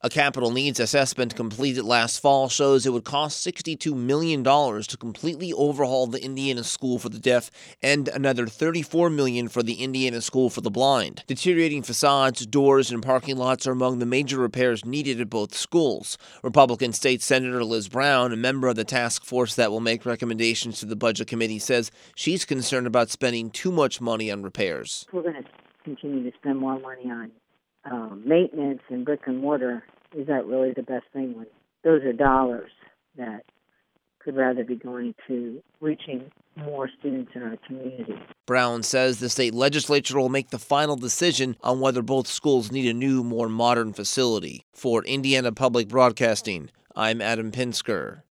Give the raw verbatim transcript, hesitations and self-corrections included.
A capital needs assessment completed last fall shows it would cost sixty-two million dollars to completely overhaul the Indiana School for the Deaf and another thirty-four million dollars for the Indiana School for the Blind. Deteriorating facades, doors, and parking lots are among the major repairs needed at both schools. Republican State Senator Liz Brown, a member of the task force that will make recommendations to the Budget Committee, says she's concerned about spending too much money on repairs. We're going to continue to spend more money on um, maintenance and brick and mortar. Is that really the best thing when those are dollars that could rather be going to reaching more students in our community? Brown says the state legislature will make the final decision on whether both schools need a new, more modern facility. For Indiana Public Broadcasting, I'm Adam Pinsker.